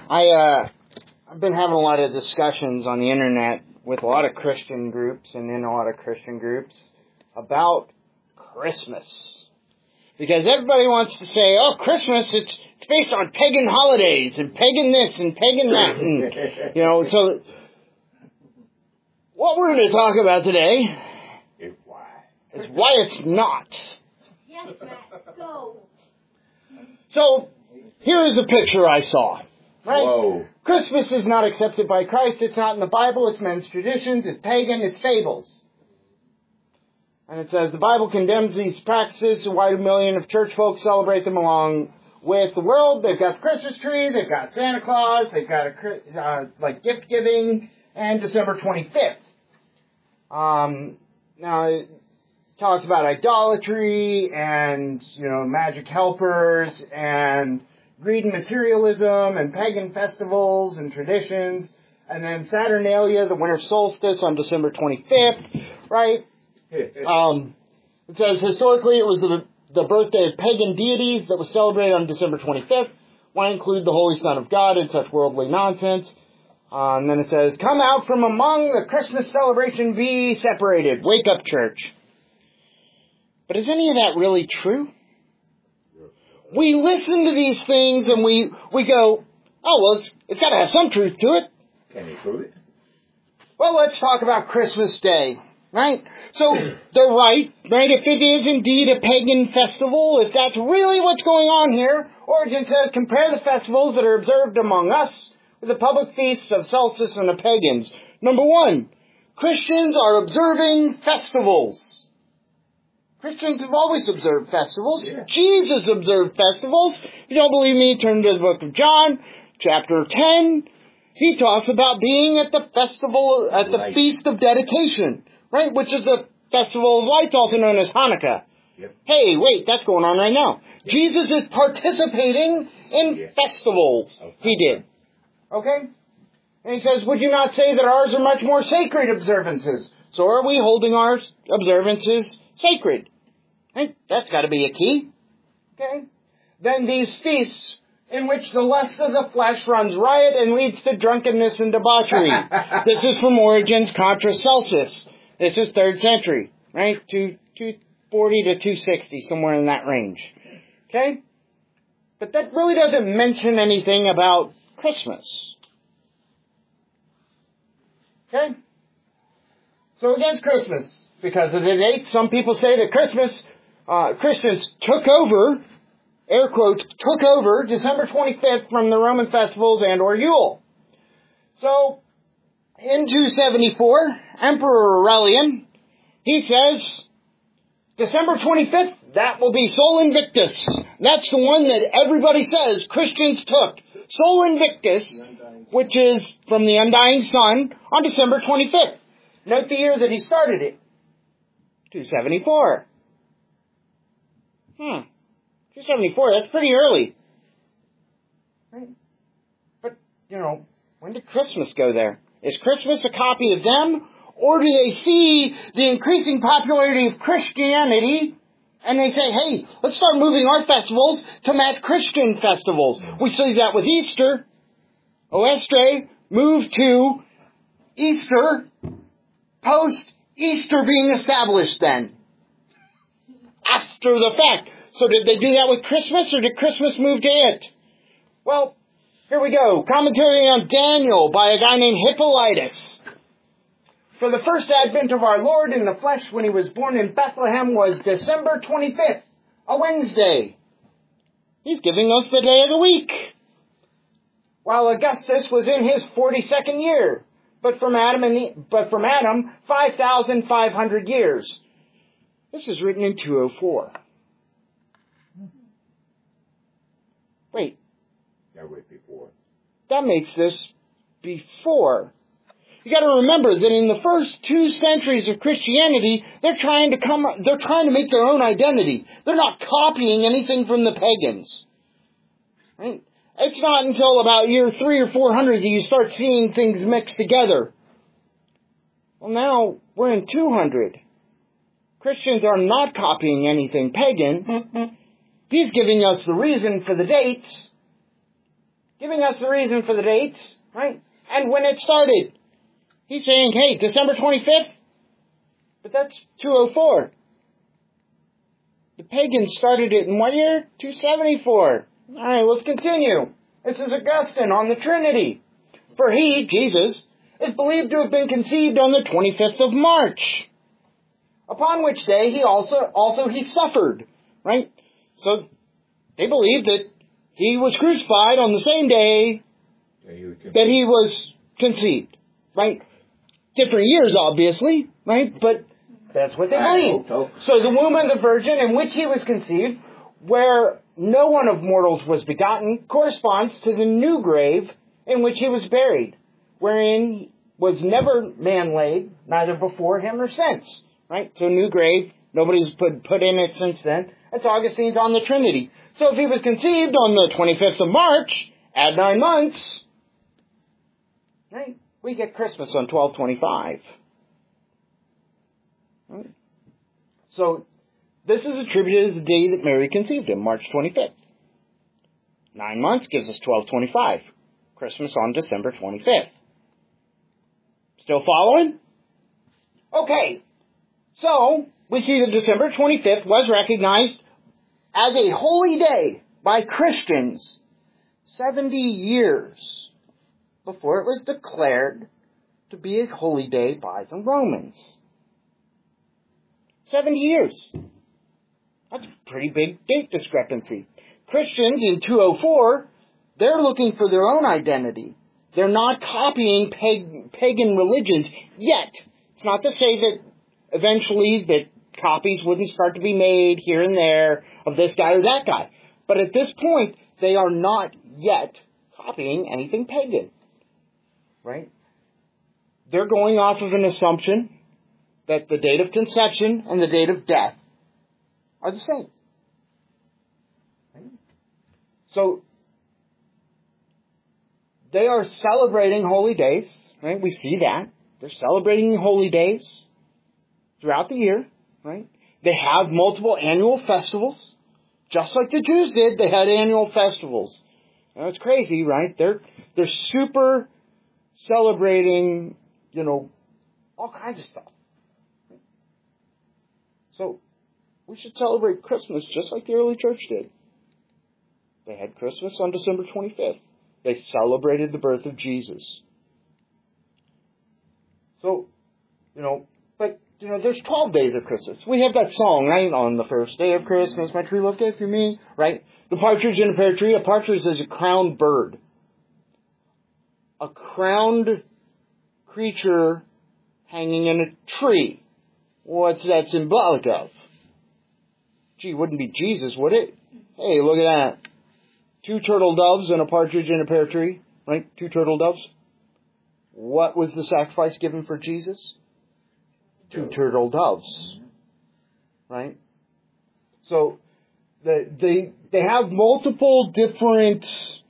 I've been having a lot of discussions on the internet with a lot of Christian groups and in a lot of Christian groups about Christmas. Because everybody wants to say, oh, Christmas, it's based on pagan holidays and pagan this and pagan that. And, so what we're going to talk about today is why it's not. Yes, Matt, go. So, here is a picture I saw. Right? Whoa. Christmas is not accepted by Christ. It's not in the Bible. It's men's traditions. It's pagan. It's fables. And it says, the Bible condemns these practices. A wide million of church folks celebrate them along with the world. They've got the Christmas tree. They've got Santa Claus. They've got gift giving. And December 25th. Now, it talks about idolatry and, magic helpers and greed and materialism and pagan festivals and traditions. And then Saturnalia, the winter solstice on December 25th, right? It says historically it was the birthday of pagan deities that was celebrated on December 25th. Why include the Holy Son of God in such worldly nonsense? And then it says, come out from among the Christmas celebration, be separated. Wake up, church. But is any of that really true? We listen to these things and we go, oh, well, it's got to have some truth to it. Can you prove it? Well, let's talk about Christmas Day, right? So, they're right? If it is indeed a pagan festival, if that's really what's going on here, Origin says, compare the festivals that are observed among us with the public feasts of solstice and the pagans. Number one, Christians are observing festivals. Christians have always observed festivals. Yeah. Jesus observed festivals. If you don't believe me, turn to the book of John, chapter 10. He talks about being at the festival, at the Feast of Dedication, right? Which is the Festival of Lights, also known as Hanukkah. Yep. Hey, wait, that's going on right now. Yep. Jesus is participating in festivals. He did. Okay? And he says, would you not say that ours are much more sacred observances? So are we holding our observances sacred? Right? That's got to be a key. Okay? Then these feasts in which the lust of the flesh runs riot and leads to drunkenness and debauchery. This is from Origen's Contra Celsus. This is 3rd century, right? 240 to 260, somewhere in that range. Okay? But that really doesn't mention anything about Christmas. Okay? So against Christmas, because of the date, some people say that Christians took over, air quotes, took over December 25th from the Roman festivals and or Yule. So, in 274, Emperor Aurelian, he says, December 25th, that will be Sol Invictus. That's the one that everybody says Christians took. Sol Invictus, which is from the undying sun, on December 25th. Note the year that he started it. 274. 274, that's pretty early. Right? But, when did Christmas go there? Is Christmas a copy of them? Or do they see the increasing popularity of Christianity and they say, hey, let's start moving our festivals to match Christian festivals? We see that with Easter. Oestre moved to Easter post-Easter being established then. After the fact. So did they do that with Christmas, or did Christmas move to it? Well, here we go. Commentary on Daniel by a guy named Hippolytus. For the first advent of our Lord in the flesh when he was born in Bethlehem was December 25th, a Wednesday. He's giving us the day of the week. While Augustus was in his 42nd year, but from Adam 5,500 years. This is written in 204. Wait. That was before. That makes this before. You got to remember that in the first 2 centuries of Christianity, they're trying to make their own identity. They're not copying anything from the pagans. Right? It's not until about year 3 or 400 that you start seeing things mixed together. Well, now we're in 200. Christians are not copying anything pagan. He's giving us the reason for the dates. giving us the reason for the dates, right? And when it started. He's saying, hey, December 25th? But that's 204. The pagans started it in what year? 274. All right, let's continue. This is Augustine on the Trinity. For he, Jesus, is believed to have been conceived on the 25th of March, upon which day he also suffered, right? So they believe that he was crucified on the same day that he was conceived, right? Different years, obviously, right? But that's what they believe. So the womb of the virgin in which he was conceived, where no one of mortals was begotten, corresponds to the new grave in which he was buried, wherein was never man laid, neither before him or since. Right? So new grave, nobody's put in it since then. That's Augustine's on the Trinity. So if he was conceived on the 25th of March, add 9 months, right? We get Christmas on 12/25. Right? So this is attributed as the day that Mary conceived him, March 25th. 9 months gives us 12/25. Christmas on December 25th. Still following? Okay. So, we see that December 25th was recognized as a holy day by Christians 70 years before it was declared to be a holy day by the Romans. 70 years. That's a pretty big date discrepancy. Christians in 204, they're looking for their own identity. They're not copying pagan religions yet. It's not to say that eventually that copies wouldn't start to be made here and there of this guy or that guy. But at this point, they are not yet copying anything pagan. Right? They're going off of an assumption that the date of conception and the date of death are the same. Right? So, they are celebrating holy days, right? We see that. They're celebrating holy days throughout the year, right? They have multiple annual festivals. Just like the Jews did, they had annual festivals. Now, it's crazy, right? They're super celebrating, all kinds of stuff. So, we should celebrate Christmas just like the early church did. They had Christmas on December 25th. They celebrated the birth of Jesus. So, there's 12 days of Christmas. We have that song, right? On the first day of Christmas, my true love gave for me, right? The partridge in a pear tree. A partridge is a crowned bird. A crowned creature hanging in a tree. What's that symbolic of? Gee, it wouldn't be Jesus, would it? Hey, look at that. 2 turtle doves and a partridge in a pear tree, right? 2 turtle doves. What was the sacrifice given for Jesus? 2 turtle doves, right? So they have multiple different,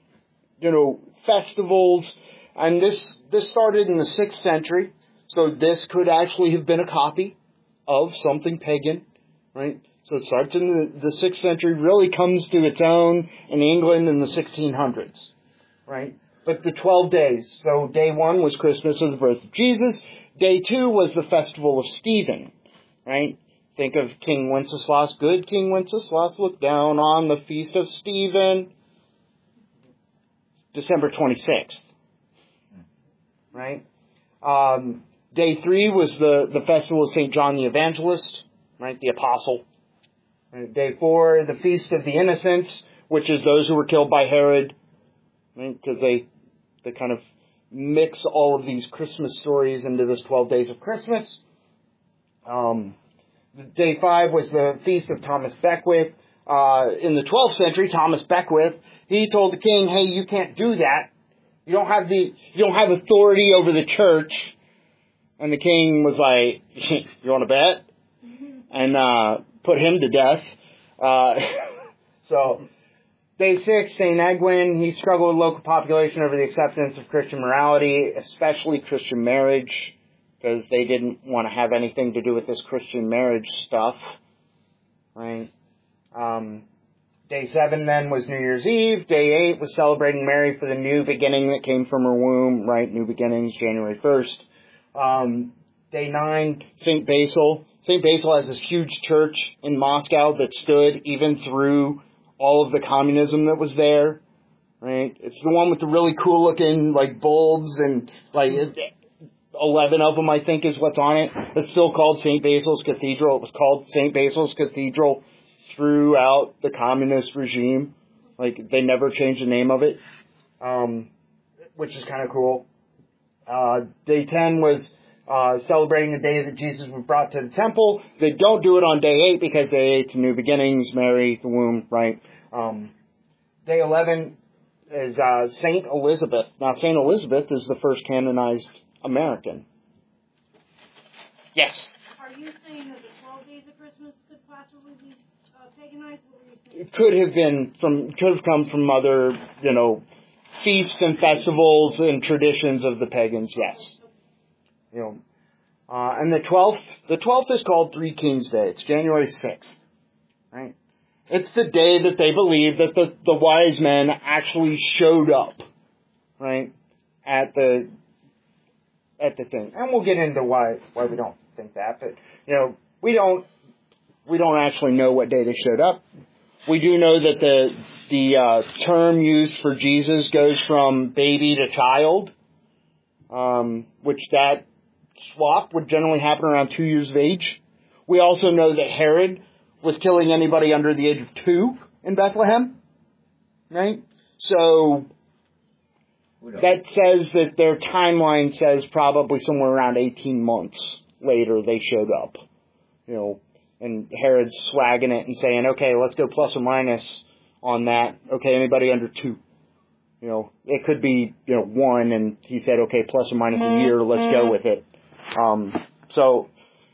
festivals, and this started in the 6th century. So this could actually have been a copy of something pagan, right? So it starts in the 6th century, really comes to its own in England in the 1600s, right? But the 12 days. So day 1 was Christmas of the birth of Jesus. Day 2 was the festival of Stephen, right? Think of King Wenceslas. Good King Wenceslas looked down on the feast of Stephen. December 26th, right? Day 3 was the festival of St. John the Evangelist, right? The apostle. Day 4, the Feast of the Innocents, which is those who were killed by Herod, right? Because they kind of mix all of these Christmas stories into this 12 days of Christmas. Day 5 was the Feast of Thomas Beckwith. In the 12th century, Thomas Beckwith, he told the king, hey, you can't do that. You don't have authority over the church. And the king was like, you want to bet? And put him to death. So, day 6, St. Egwin, he struggled with local population over the acceptance of Christian morality, especially Christian marriage, because they didn't want to have anything to do with this Christian marriage stuff. Right? Day Day 7 then was New Year's Eve. Day 8 was celebrating Mary for the new beginning that came from her womb, right? New beginnings, January 1st. Day 9, St. Basil. St. Basil has this huge church in Moscow that stood even through all of the communism that was there, right? It's the one with the really cool looking, like, bulbs and, like, 11 of them, I think, is what's on it. It's still called St. Basil's Cathedral. It was called St. Basil's Cathedral throughout the communist regime. Like, they never changed the name of it, which is kind of cool. Day 10 was celebrating the day that Jesus was brought to the temple. They don't do it on day 8 because day 8's new beginnings, Mary, the womb, right? Day 11 is Saint Elizabeth. Now, Saint Elizabeth is the first canonized American. Yes? Are you saying that the 12 days of Christmas could possibly be paganized? What were you saying? It could have come from other, feasts and festivals and traditions of the pagans, yes. And the 12th is called Three Kings Day. It's January 6th, right? It's the day that they believe that the wise men actually showed up, right, at the thing. And we'll get into why we don't think that, but, we don't actually know what day they showed up. We do know that the term used for Jesus goes from baby to child, which that swap would generally happen around 2 years of age. We also know that Herod was killing anybody under the age of 2 in Bethlehem, right? So that says that their timeline says probably somewhere around 18 months later they showed up, and Herod's swagging it and saying, okay, let's go plus or minus on that. Okay, anybody under 2. It could be, 1, and he said, okay, plus or minus a year, let's go with it. So,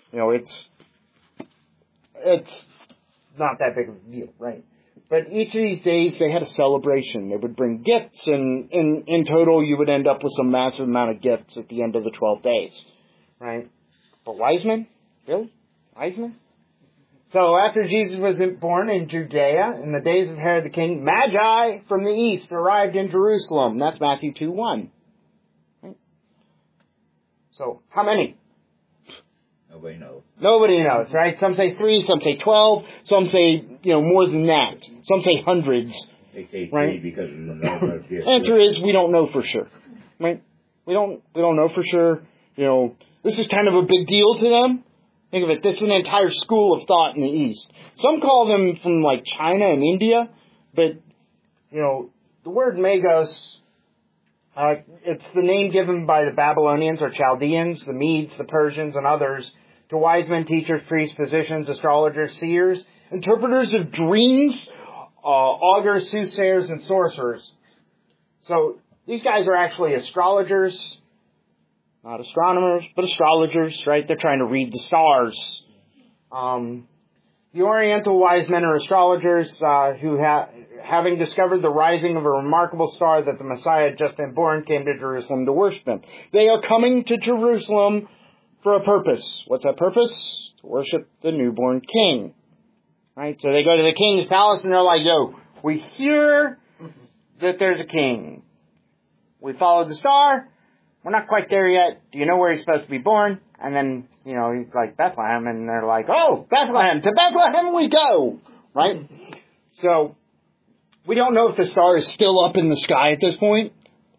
it's not that big of a deal, right? But each of these days, they had a celebration. They would bring gifts, and in total, you would end up with some massive amount of gifts at the end of the 12 days, right? But wise men? Really? Wise men? So after Jesus was born in Judea, in the days of Herod the king, Magi from the east arrived in Jerusalem. That's Matthew 2:1. Right? So, how many? Nobody knows. Nobody knows, right? Some say 3, some say 12, some say, more than that. Some say hundreds. They say 3 right? because of the number of gifts. Answer is, we don't know for sure. Right? We don't know for sure. This is kind of a big deal to them. Think of it, this is an entire school of thought in the East. Some call them from like China and India, but, the word Magos, it's the name given by the Babylonians or Chaldeans, the Medes, the Persians, and others to wise men, teachers, priests, physicians, astrologers, seers, interpreters of dreams, augurs, soothsayers, and sorcerers. So these guys are actually astrologers. Not astronomers, but astrologers, right? They're trying to read the stars. The Oriental wise men are astrologers who, having discovered the rising of a remarkable star that the Messiah had just been born, came to Jerusalem to worship him. They are coming to Jerusalem for a purpose. What's that purpose? To worship the newborn king. Right? So they go to the king's palace and they're like, yo, we hear that there's a king. We followed the star. We're not quite there yet. Do you know where he's supposed to be born? And then, he's like, Bethlehem. And they're like, oh, Bethlehem. To Bethlehem we go. Right? So, we don't know if the star is still up in the sky at this point.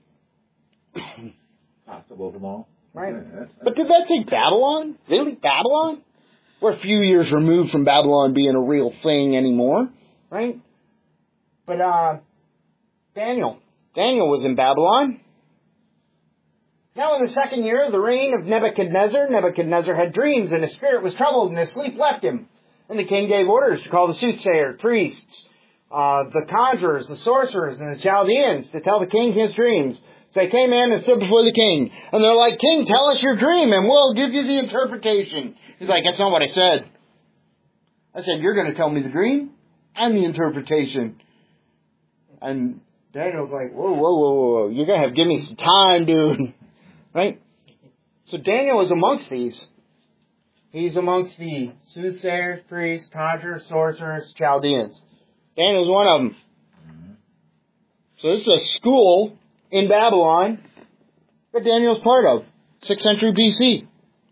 Possible tomorrow. Right? But did that say Babylon? Really? Babylon? We're a few years removed from Babylon being a real thing anymore. Right? But, Daniel was in Babylon. Now in the 2nd year of the reign of Nebuchadnezzar had dreams, and his spirit was troubled, and his sleep left him. And the king gave orders to call the soothsayers, priests, the conjurers, the sorcerers, and the Chaldeans to tell the king his dreams. So they came in and stood before the king. And they're like, King, tell us your dream, and we'll give you the interpretation. He's like, that's not what I said. I said, you're going to tell me the dream and the interpretation. And Daniel's like, whoa. You're going to have to give me some time, dude. Right? So Daniel is amongst these. He's amongst the soothsayers, priests, conjurers, sorcerers, Chaldeans. Daniel's one of them. So this is a school in Babylon that Daniel's part of, 6th century BC.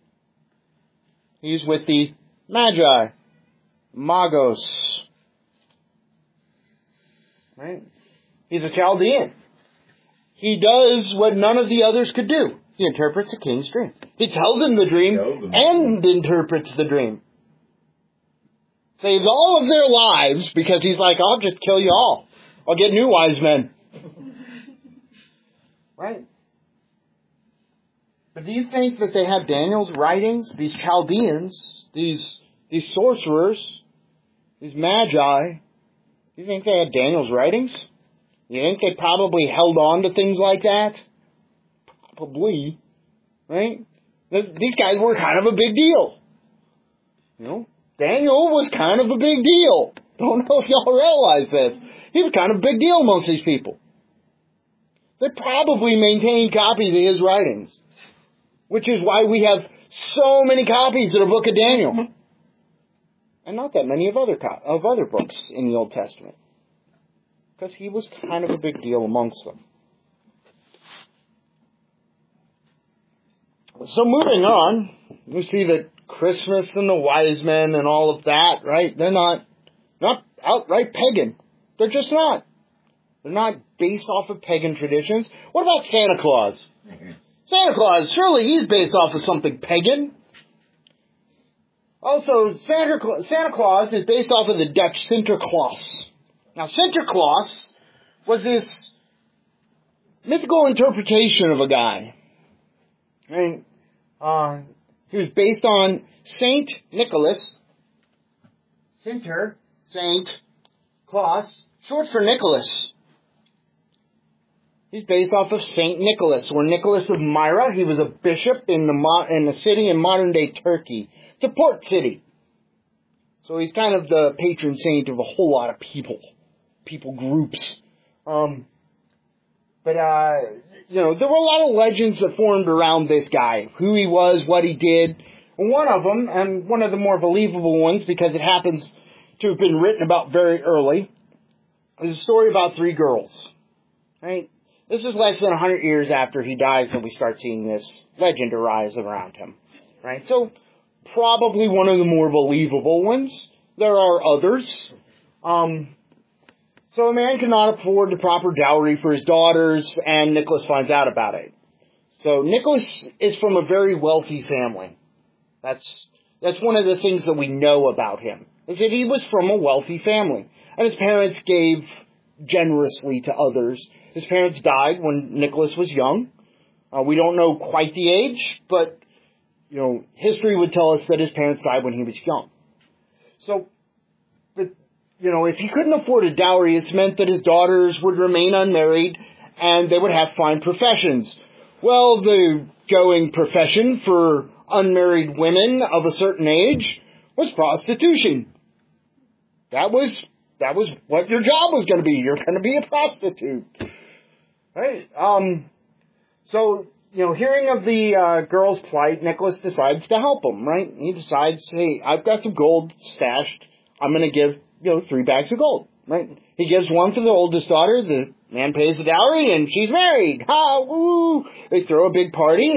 He's with the Magi, Magos. Right? He's a Chaldean. He does what none of the others could do. He interprets a king's dream. He tells him the dream and interprets the dream. Saves all of their lives because he's like, I'll just kill you all. I'll get new wise men. Right? But do you think that they had Daniel's writings? These Chaldeans, these sorcerers, these Magi, do you think they had Daniel's writings? You think they probably held on to things like that? Probably. Right? These guys were kind of a big deal. You know? Daniel was kind of a big deal. Don't know if y'all realize this. He was kind of a big deal amongst these people. They probably maintained copies of his writings, which is why we have so many copies of the book of Daniel, and not that many of other books in the Old Testament, because he was kind of a big deal amongst them. So moving on, we see that Christmas and the wise men and all of that, right? They're not outright pagan. They're just not. They're not based off of pagan traditions. What about Santa Claus? Santa Claus, surely he's based off of something pagan. Also, Santa Claus is based off of the Dutch Sinterklaas. Now, Sinterklaas was this mythical interpretation of a guy. Right? He was based on Saint Nicholas. Sinter, Saint, Claus, short for Nicholas. He's based off of Saint Nicholas, or Nicholas of Myra. He was a bishop in the city in modern-day Turkey. It's a port city. So he's kind of the patron saint of a whole lot of people groups. There were a lot of legends that formed around this guy, who he was, what he did. And one of them, and one of the more believable ones, because it happens to have been written about very early, is a story about 3 girls. Right? This is less than 100 years after he dies that we start seeing this legend arise around him. Right? So, probably one of the more believable ones. There are others. So a man cannot afford the proper dowry for his daughters, and Nicholas finds out about it. So Nicholas is from a very wealthy family. That's one of the things that we know about him, is that he was from a wealthy family. And his parents gave generously to others. His parents died when Nicholas was young. We don't know quite the age, but, history would tell us that his parents died when he was young. So, if he couldn't afford a dowry, it meant that his daughters would remain unmarried and they would have fine professions. Well, the going profession for unmarried women of a certain age was prostitution. That was what your job was going to be. You're going to be a prostitute. Right? So, hearing of the girl's plight, Nicholas decides to help him, right? He decides, hey, I've got some gold stashed. I'm going to give 3 bags of gold, right? He gives one to the oldest daughter, the man pays the dowry, and she's married. Ha, woo! They throw a big party,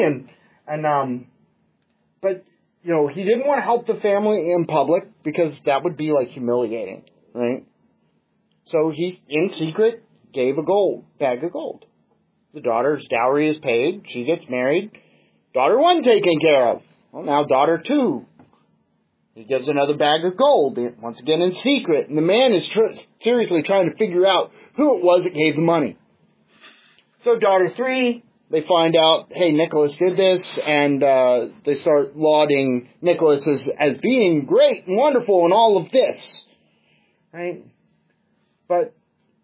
but, he didn't want to help the family in public, because that would be, humiliating, right? So he, in secret, gave a bag of gold. The daughter's dowry is paid, she gets married, daughter 1 taken care of. Well, now daughter 2. He gives another bag of gold, once again in secret, and the man is seriously trying to figure out who it was that gave the money. So daughter 3, they find out, hey, Nicholas did this, and they start lauding Nicholas as being great and wonderful and all of this. Right? But,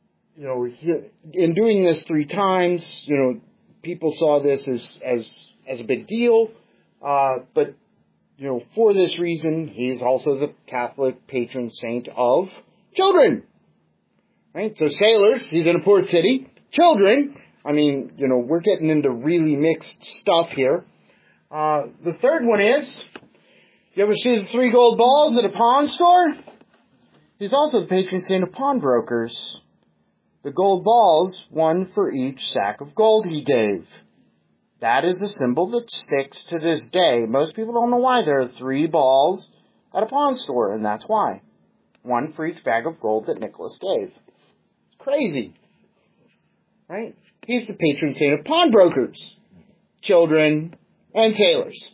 in doing this 3 times, people saw this as a big deal, but for this reason, he is also the Catholic patron saint of children. Right? So sailors, he's in a port city. Children, we're getting into really mixed stuff here. The third one is, you ever see the 3 gold balls at a pawn store? He's also the patron saint of pawnbrokers. The gold balls, one for each sack of gold he gave. That is a symbol that sticks to this day. Most people don't know why there are 3 balls at a pawn store, and that's why. One for each bag of gold that Nicholas gave. It's crazy. Right? He's the patron saint of pawnbrokers, children, and tailors.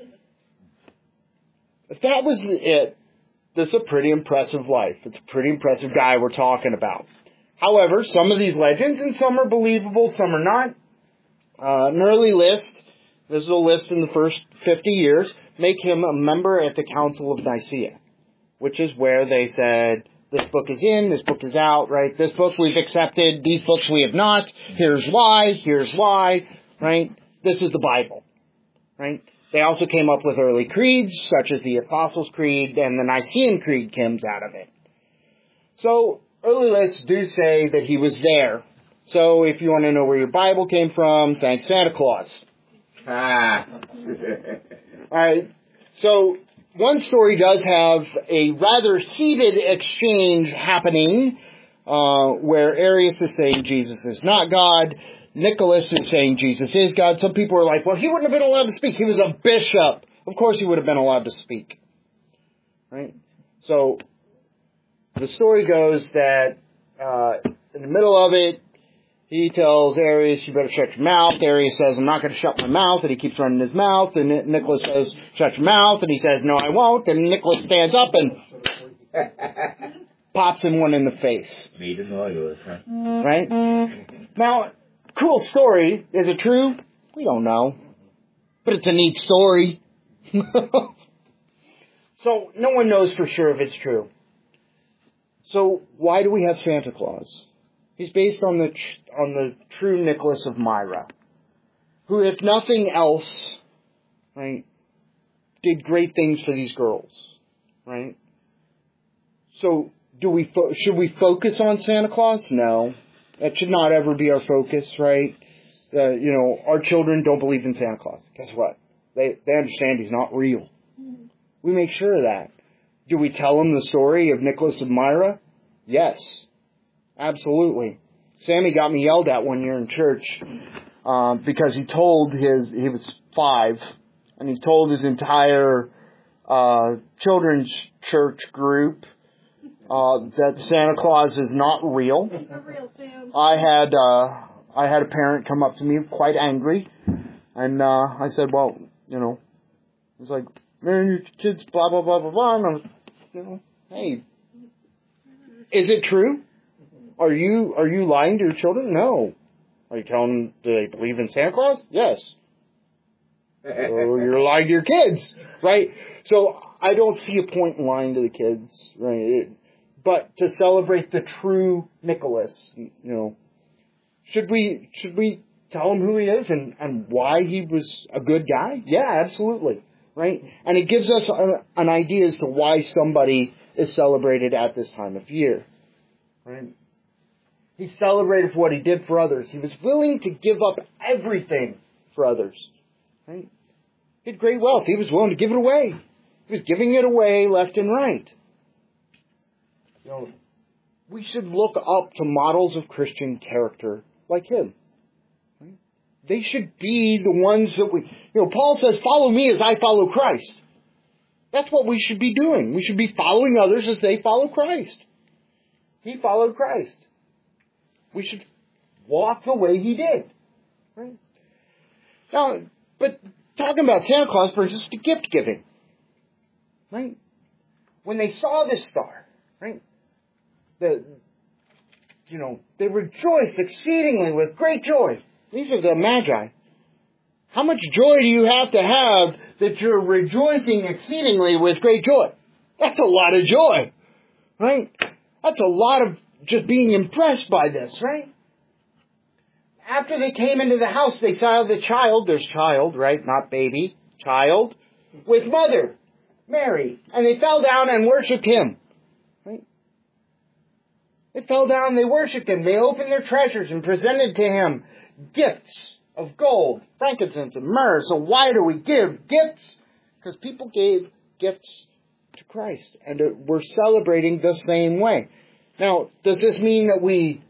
If that was it, this is a pretty impressive life. It's a pretty impressive guy we're talking about. However, some of these legends, and some are believable, some are not. An early list, this is a list in the first 50 years, make him a member at the Council of Nicaea, which is where they said, this book is in, this book is out, right? This book we've accepted, these books we have not. Here's why, right? This is the Bible, right? They also came up with early creeds, such as the Apostles' Creed, and the Nicene Creed comes out of it. So, early lists do say that he was there. So, if you want to know where your Bible came from, thank Santa Claus. Alright, so, one story does have a rather heated exchange happening, where Arius is saying Jesus is not God, Nicholas is saying Jesus is God. Some people are like, well, he wouldn't have been allowed to speak. He was a bishop. Of course he would have been allowed to speak. Right? So, the story goes that, in the middle of it, he tells Arius, you better shut your mouth. Arius says, I'm not going to shut my mouth. And he keeps running his mouth. And Nicholas says, shut your mouth. And he says, no, I won't. And Nicholas stands up and pops him one in the face. Meet and loyal, huh? Right? Now, cool story. Is it true? We don't know. But it's a neat story. So, no one knows for sure if it's true. So, why do we have Santa Claus? He's based on the true Nicholas of Myra, who, if nothing else, right, did great things for these girls, right? So, should we focus on Santa Claus? No, that should not ever be our focus, right? Our children don't believe in Santa Claus. Guess what? They understand he's not real. We make sure of that. Do we tell them the story of Nicholas of Myra? Yes. Absolutely. Sammy got me yelled at one year in church because he was 5, and he told his entire children's church group that Santa Claus is not real. I had a parent come up to me quite angry, and I said, well, he's like, man, your kids blah blah blah blah blah, and I'm, hey, is it true? Are you lying to your children? No. Are you telling them, do they believe in Santa Claus? Yes. So you're lying to your kids, right? So I don't see a point in lying to the kids, right? But to celebrate the true Nicholas, should we tell him who he is and why he was a good guy? Yeah, absolutely, right? And it gives us an idea as to why somebody is celebrated at this time of year, right? He celebrated for what he did for others. He was willing to give up everything for others. Right? He had great wealth. He was willing to give it away. He was giving it away left and right. We should look up to models of Christian character like him. Right? They should be the ones that Paul says, follow me as I follow Christ. That's what we should be doing. We should be following others as they follow Christ. He followed Christ. We should walk the way he did. Right? Now, but talking about Santa Claus brings us to gift giving. Right? When they saw this star, right? They rejoiced exceedingly with great joy. These are the Magi. How much joy do you have that you're rejoicing exceedingly with great joy? That's a lot of joy. Right? That's a lot of just being impressed by this, right? After they came into the house, they saw the child, there's child, right? Not baby, child, with mother, Mary. And they fell down and worshipped him. Right? They fell down and they worshipped him. They opened their treasures and presented to him gifts of gold, frankincense, and myrrh. So why do we give gifts? Because people gave gifts to Christ. And we're celebrating the same way. Now, does this mean that we,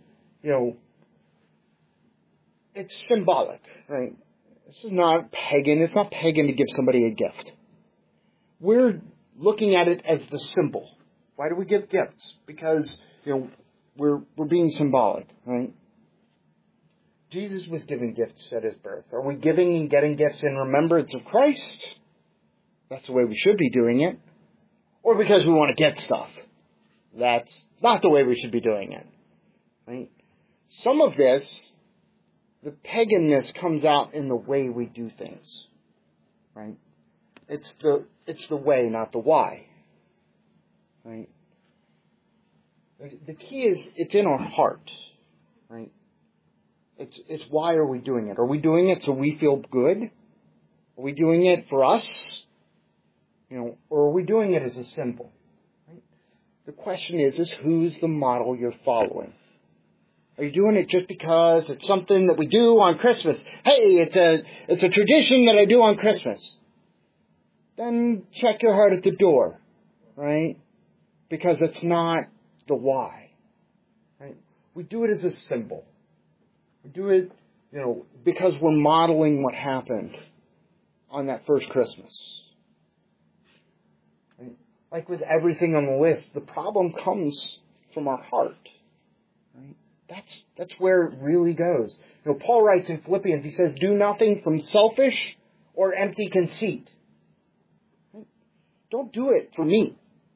it's symbolic, right? This is not pagan. It's not pagan to give somebody a gift. We're looking at it as the symbol. Why do we give gifts? Because, we're being symbolic, right? Jesus was given gifts at his birth. Are we giving and getting gifts in remembrance of Christ? That's the way we should be doing it. Or because we want to get stuff. That's not the way we should be doing it. Right? Some of this, the paganness comes out in the way we do things. Right? It's the way, not the why. Right? The key is it's in our heart. Right? It's why are we doing it? Are we doing it so we feel good? Are we doing it for us? Or are we doing it as a symbol? Right? The question is who's the model you're following? Are you doing it just because it's something that we do on Christmas? Hey, it's a tradition that I do on Christmas. Then check your heart at the door, right? Because it's not the why. Right? We do it as a symbol. We do it, because we're modeling what happened on that first Christmas. Right? Like with everything on the list, the problem comes from our heart. Right? That's where it really goes. Paul writes in Philippians, he says, do nothing from selfish or empty conceit. Right? Don't do it for me.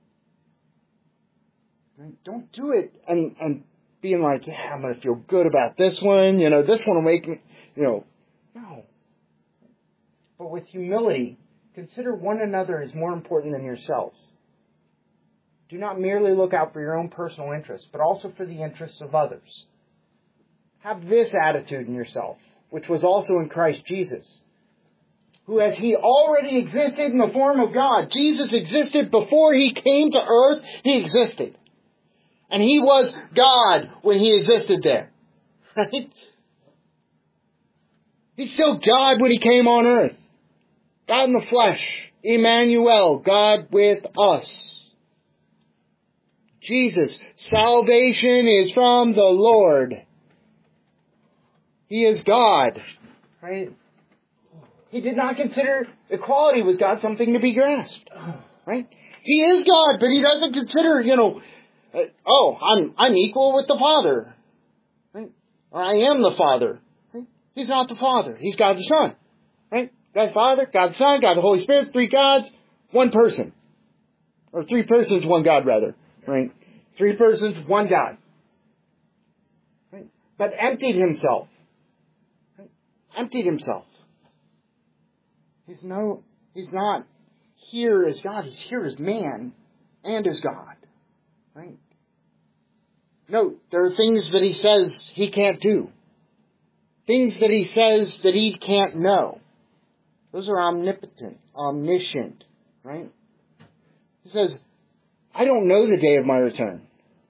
Right? Don't do it and being like, yeah, I'm going to feel good about this one. This one will make me, No. But with humility, consider one another as more important than yourselves. Do not merely look out for your own personal interests, but also for the interests of others. Have this attitude in yourself, which was also in Christ Jesus, who as he already existed in the form of God, Jesus existed before he came to earth, he existed. And he was God when he existed there. Right? He's still God when he came on earth. God in the flesh. Emmanuel, God with us. Jesus, salvation is from the Lord. He is God. Right? He did not consider equality with God something to be grasped. Right? He is God, but he doesn't consider, I'm equal with the Father. Right? Or I am the Father. Right? He's not the Father. He's God the Son. Right? God the Father, God the Son, God the Holy Spirit, three gods, one person. Or three persons, one God rather. Right? Three persons, one God. Right? But emptied himself. Right? Emptied himself. He's not here as God. He's here as man and as God. Right? No, there are things that he says he can't do. Things that he says that he can't know. Those are omnipotent, omniscient, right? He says, I don't know the day of my return.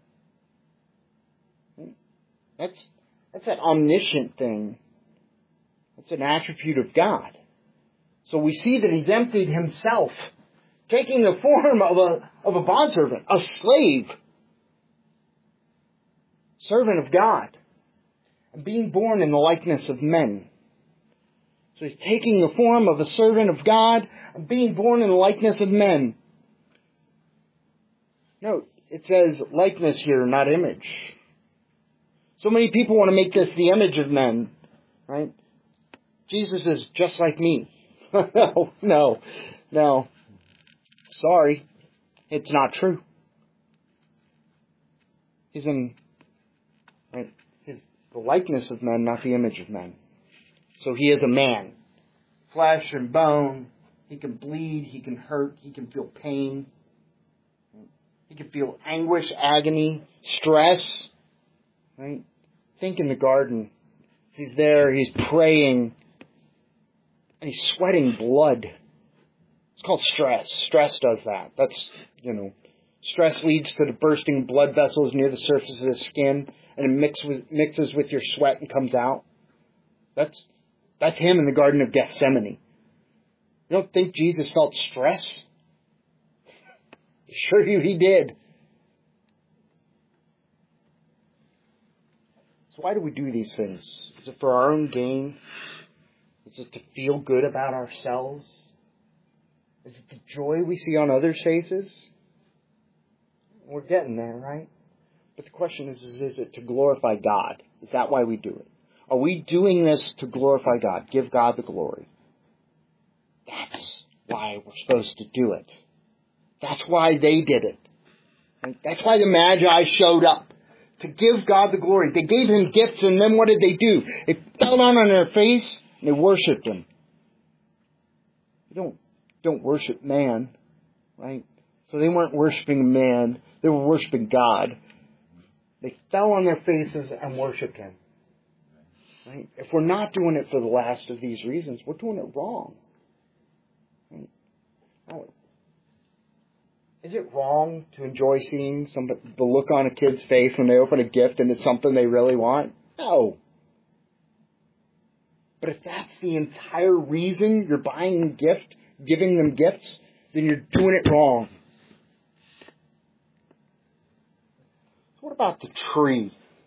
That's that omniscient thing. That's an attribute of God. So we see that he's emptied himself, taking the form of a bondservant, a slave, servant of God, and being born in the likeness of men. So he's taking the form of a servant of God and being born in the likeness of men. Note, it says likeness here, not image. So many people want to make this the image of men, right? Jesus is just like me. No. Sorry. It's not true. He's in the likeness of men, not the image of men. So he is a man. Flesh and bone. He can bleed. He can hurt. He can feel pain. He can feel anguish, agony, stress. Right? Think in the garden. He's there. He's praying. And he's sweating blood. It's called stress. Stress does that. That's, stress leads to the bursting blood vessels near the surface of the skin, and it mixes with your sweat and comes out. That's him in the Garden of Gethsemane. You don't think Jesus felt stress? assure you he did. So why do we do these things? Is it for our own gain? Is it to feel good about ourselves? Is it the joy we see on others' faces? We're getting there, right? But the question is it to glorify God? Is that why we do it? Are we doing this to glorify God? Give God the glory. That's why we're supposed to do it. That's why they did it. Right? That's why the Magi showed up. To give God the glory. They gave him gifts, and then what did they do? They fell down on their face and they worshipped him. You don't worship man, right? So they weren't worshiping man, they were worshiping God. They fell on their faces and worshipped him. Right? If we're not doing it for the last of these reasons, we're doing it wrong. Right? Now, is it wrong to enjoy seeing the look on a kid's face when they open a gift and it's something they really want? No. But if that's the entire reason you're buying a gift, giving them gifts, then you're doing it wrong. What about the tree?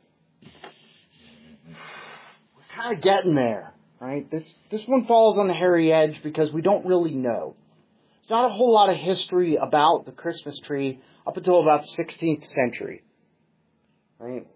We're kind of getting there, right? This one falls on the hairy edge because we don't really know. There's not a whole lot of history about the Christmas tree up until about the 16th century, right?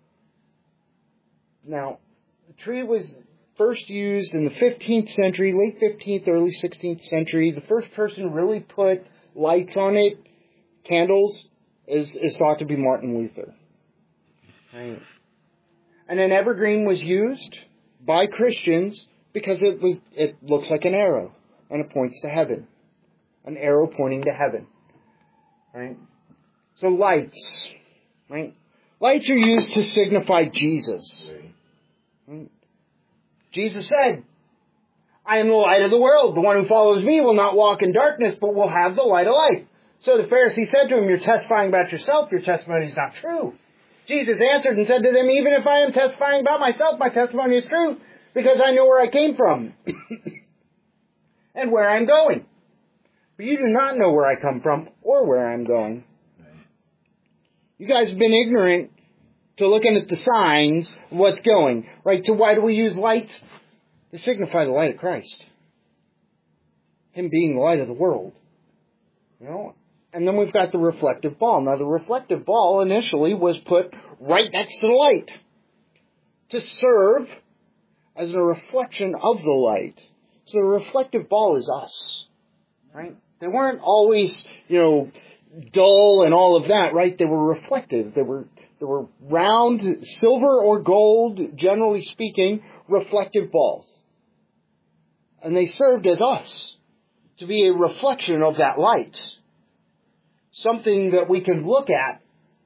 Now, the tree was first used in the 15th century, late 15th, early 16th century. The first person really put lights on it, candles, is thought to be Martin Luther. Right. And an evergreen was used by Christians because it looks like an arrow and it points to heaven. An arrow pointing to heaven. Right? So lights. Right? Lights are used to signify Jesus. Right? Jesus said, I am the light of the world. The one who follows me will not walk in darkness, but will have the light of life. So the Pharisee said to him, you're testifying about yourself. Your testimony is not true. Jesus answered and said to them, even if I am testifying about myself, my testimony is true, because I know where I came from and where I'm going. But you do not know where I come from or where I'm going. You guys have been ignorant to looking at the signs of what's going. Right? So why do we use lights? To signify the light of Christ. Him being the light of the world. You know? And then we've got the reflective ball. Now the reflective ball initially was put right next to the light. To serve as a reflection of the light. So the reflective ball is us. Right? They weren't always, dull and all of that, right? They were reflective. They were round, silver or gold, generally speaking, reflective balls. And they served as us to be a reflection of that light. Something that we can look at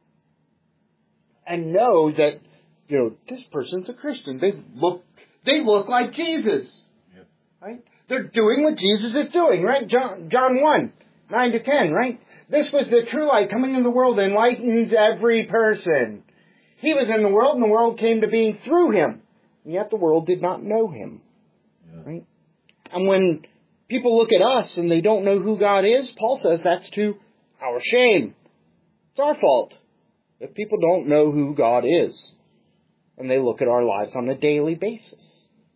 and know that, this person's a Christian. They look like Jesus. Yep. Right? They're doing what Jesus is doing, right? John 1, 9 to 10, right? This was the true light coming into the world, enlightens every person. He was in the world, and the world came to being through him. And yet the world did not know him. Yeah. Right? And when people look at us and they don't know who God is, Paul says that's to our shame. It's our fault if people don't know who God is. And they look at our lives on a daily basis.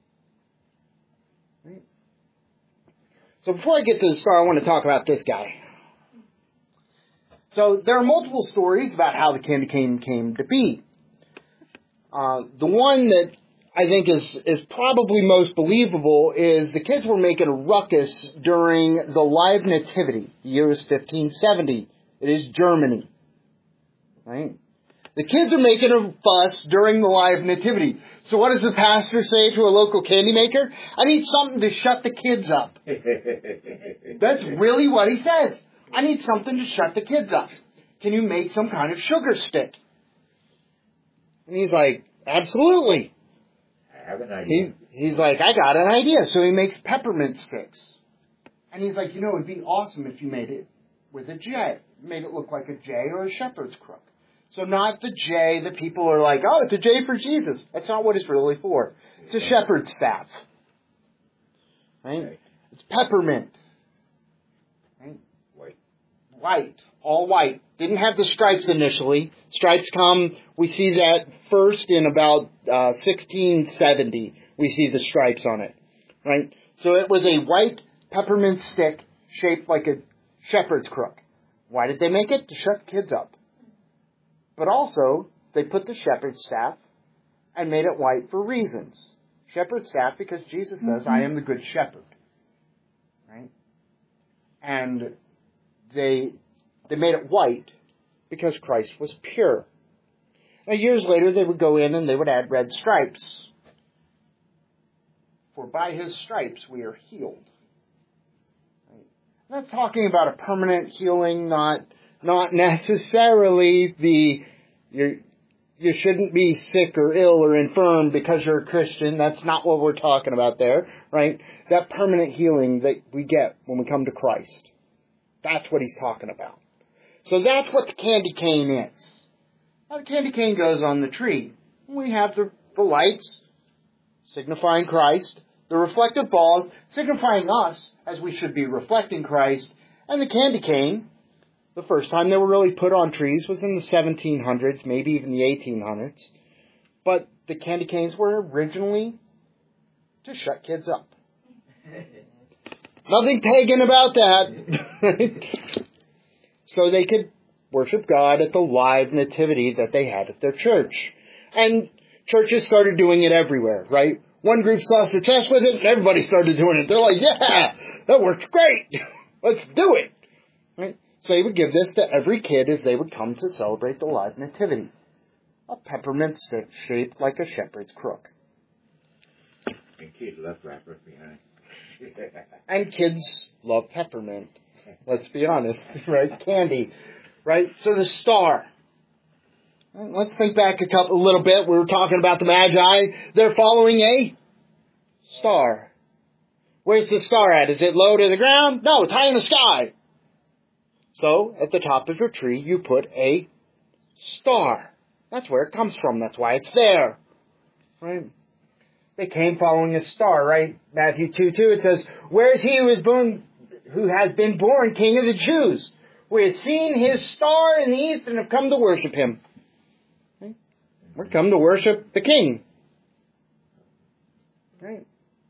So before I get to the story, I want to talk about this guy. So there are multiple stories about how the candy cane came to be. The one that I think is probably most believable is the kids were making a ruckus during the Live Nativity. The year is 1570. It is Germany. Right? The kids are making a fuss during the Live Nativity. So what does the pastor say to a local candy maker? I need something to shut the kids up. That's really what he says. I need something to shut the kids up. Can you make some kind of sugar stick? And he's like, absolutely. I have an idea. He's like, I got an idea. So he makes peppermint sticks. And he's like, it'd be awesome if you made it with a J. Made it look like a J or a shepherd's crook. So not the J that people are like, oh, it's a J for Jesus. That's not what it's really for. It's a shepherd's staff. Right? It's peppermint. Right? White. all white. Didn't have the stripes initially. Stripes come, we see that first in about 1670. We see the stripes on it, right? So it was a white peppermint stick shaped like a shepherd's crook. Why did they make it? To shut kids up. But also, they put the shepherd's staff and made it white for reasons. Shepherd's staff because Jesus says, I am the good shepherd. Right? And they made it white because Christ was pure. Now, years later, they would go in and they would add red stripes. For by his stripes we are healed. Right? I'm not talking about a permanent healing, not necessarily you shouldn't be sick or ill or infirm because you're a Christian. That's not what we're talking about there, right? That permanent healing that we get when we come to Christ. That's what he's talking about. So that's what the candy cane is. Now the candy cane goes on the tree. We have the lights signifying Christ, the reflective balls signifying us as we should be reflecting Christ, and the candy cane. The first time they were really put on trees was in the 1700s, maybe even the 1800s. But the candy canes were originally to shut kids up. Nothing pagan about that. So they could worship God at the live nativity that they had at their church. And churches started doing it everywhere, right? One group saw success with it, and everybody started doing it. They're like, yeah, that works great. Let's do it. Right? So they would give this to every kid as they would come to celebrate the live nativity. A peppermint stick shaped like a shepherd's crook. And kids love wrappers behind. And kids love peppermint. Let's be honest, right? Candy, right? So the star. Let's think back a little bit. We were talking about the Magi. They're following a star. Where's the star at? Is it low to the ground? No, it's high in the sky. So, at the top of your tree, you put a star. That's where it comes from. That's why it's there. Right? They came following a star, right? Matthew 2:2, it says, where is he who has been born King of the Jews? We have seen his star in the east and have come to worship him. Right? We're come to worship the King. Right?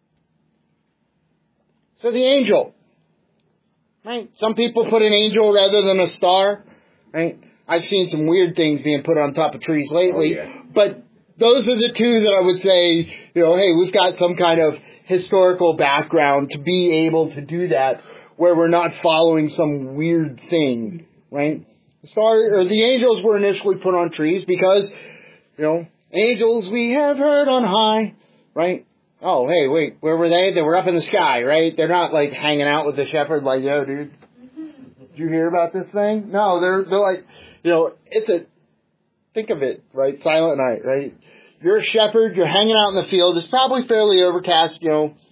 So the angel. Right? Some people put an angel rather than a star. Right? I've seen some weird things being put on top of trees lately. Oh, yeah. But those are the two that I would say, hey, we've got some kind of historical background to be able to do that where we're not following some weird thing. Right? The angels were initially put on trees because, angels we have heard on high. Right? Oh, hey, wait, where were they? They were up in the sky, right? They're not like hanging out with the shepherd like, yo, dude, did you hear about this thing? No, they're like, think of it, right? Silent night, right? You're a shepherd, you're hanging out in the field. It's probably fairly overcast,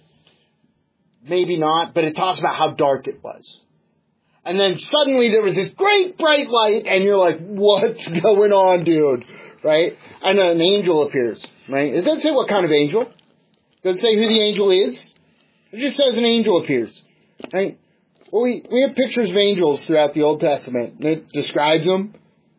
maybe not, but it talks about how dark it was. And then suddenly there was this great bright light and you're like, what's going on, dude? Right? And then an angel appears, right? It doesn't say what kind of angel. Doesn't say who the angel is. It just says an angel appears. Right? Well, we have pictures of angels throughout the Old Testament. And it describes them.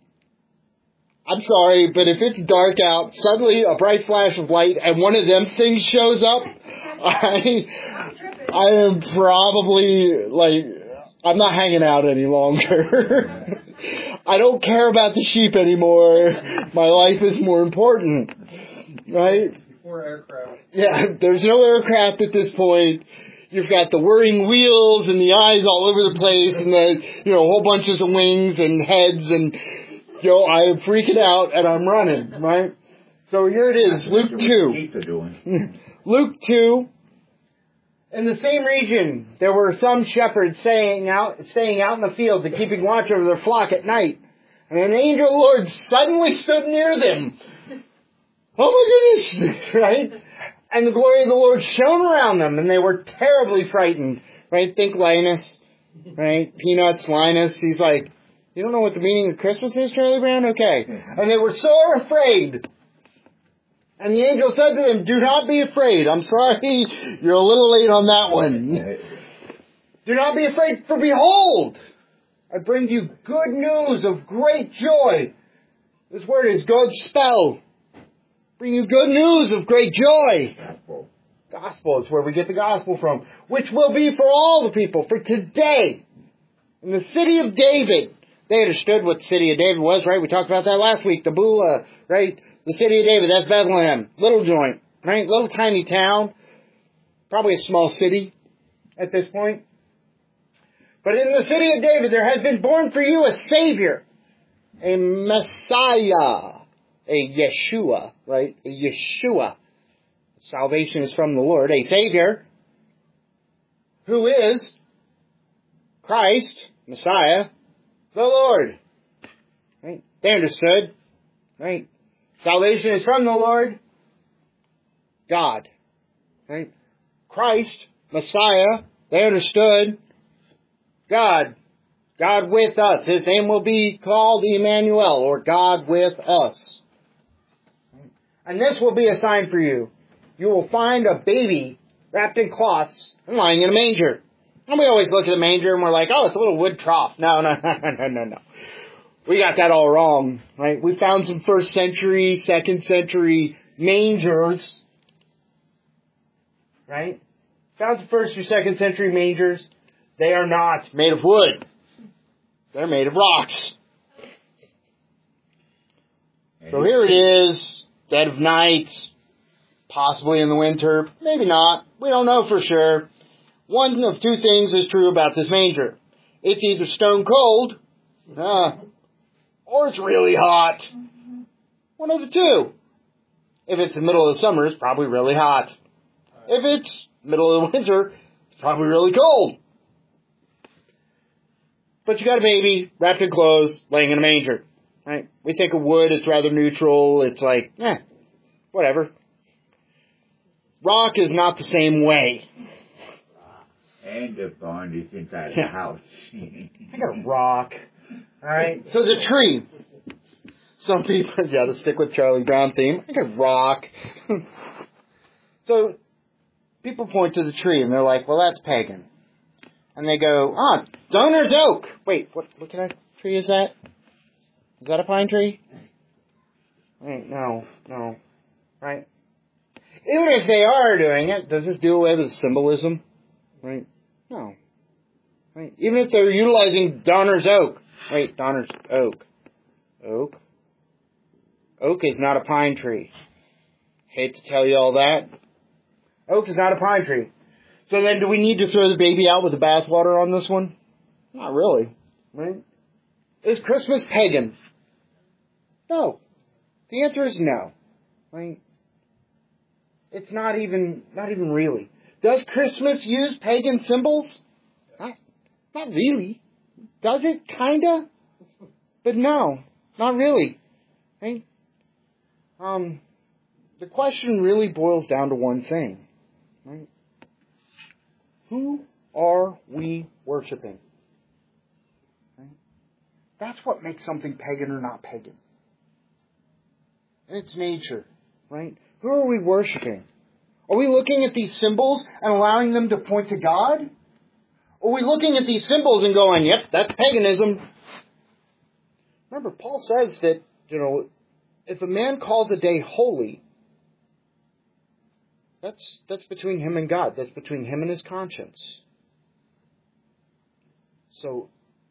I'm sorry, but if it's dark out, suddenly a bright flash of light and one of them things shows up, I am probably I'm not hanging out any longer. I don't care about the sheep anymore. My life is more important. Right? Or aircraft. Yeah, there's no aircraft at this point. You've got the whirring wheels and the eyes all over the place and the, whole bunches of wings and heads and, I am freaking out and I'm running, right? So here it is, Luke 2. Luke 2. In the same region, there were some shepherds staying out in the field and keeping watch over their flock at night. And an angel of the Lord suddenly stood near them. Oh my goodness, right? And the glory of the Lord shone around them, and they were terribly frightened, right? Think Linus, right? Peanuts, Linus. He's like, you don't know what the meaning of Christmas is, Charlie Brown? Okay. And they were so afraid. And the angel said to them, do not be afraid. I'm sorry, you're a little late on that one. Do not be afraid, for behold, I bring you good news of great joy. This word is Godspell. Bring you good news of great joy. Gospel. Gospel is where we get the gospel from, which will be for all the people, for today. In the city of David. They understood what the city of David was, right? We talked about that last week. The Beulah, right? The city of David, that's Bethlehem. Little joint, right? Little tiny town. Probably a small city at this point. But in the city of David, there has been born for you a Savior. A Messiah. A Yeshua, right? A Yeshua. Salvation is from the Lord. A Savior. Who is Christ, Messiah, the Lord. Right? They understood. Right? Salvation is from the Lord, God. Right? Christ, Messiah, they understood. God. God with us. His name will be called Emmanuel, or God with us. And this will be a sign for you. You will find a baby wrapped in cloths and lying in a manger. And we always look at the manger and we're like, oh, it's a little wood trough. No. We got that all wrong, right? We found some 1st century, 2nd century mangers, right? Found some 1st or 2nd century mangers. They are not made of wood. They're made of rocks. So here it is, dead of night, possibly in the winter, maybe not. We don't know for sure. One of two things is true about this manger. It's either stone cold, or it's really hot. One of the two. If it's the middle of the summer, it's probably really hot. If it's middle of the winter, it's probably really cold. But you got a baby wrapped in clothes, laying in a manger. Right? We think of wood, it's rather neutral. It's like, whatever. Rock is not the same way. And the barn is inside the house. I got a rock. Alright? So the tree. Some people, to stick with Charlie Brown theme, I got a rock. So, people point to the tree and they're like, well, that's pagan. And they go, Donor's Oak. Wait, what kind of tree is that? Is that a pine tree? Wait, no. Right? Even if they are doing it, does this do away with symbolism? Right? No. Right? Even if they're utilizing Donor's Oak. Wait, Donor's Oak. Oak? Oak is not a pine tree. Hate to tell you all that. Oak is not a pine tree. So then do we need to throw the baby out with the bathwater on this one? Not really. Right? Is Christmas pagan? No. The answer is no. Right? It's not even really. Does Christmas use pagan symbols? Not really. Does it? Kinda? But no. Not really. Right? The question really boils down to one thing. Right? Who are we worshiping? Right? That's what makes something pagan or not pagan. And its nature. Right? Who are we worshiping? Are we looking at these symbols and allowing them to point to God? Or are we looking at these symbols and going, yep, that's paganism? Remember, Paul says that, if a man calls a day holy, that's between him and God. That's between him and his conscience. So,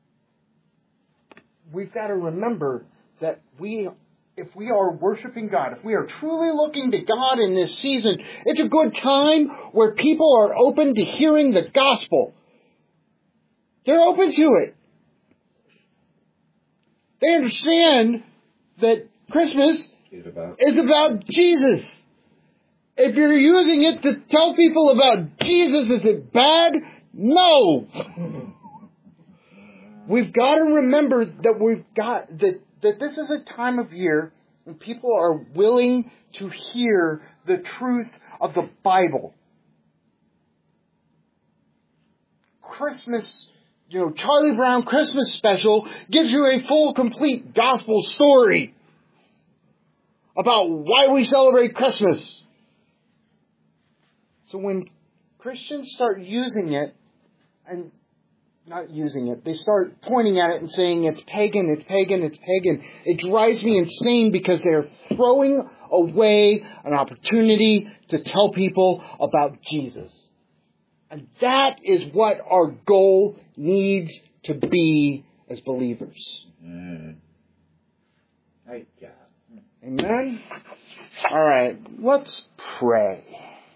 we've got to remember that if we are worshiping God, if we are truly looking to God in this season, it's a good time where people are open to hearing the gospel. They're open to it. They understand that Christmas is about Jesus. If you're using it to tell people about Jesus, is it bad? No. We've got to remember that that this is a time of year when people are willing to hear the truth of the Bible. Christmas, Charlie Brown Christmas special gives you a full, complete gospel story about why we celebrate Christmas. So when Christians start using it and not using it. They start pointing at it and saying, it's pagan, it's pagan, it's pagan. It drives me insane because they're throwing away an opportunity to tell people about Jesus. And that is what our goal needs to be as believers. Right job. Amen? All right, let's pray.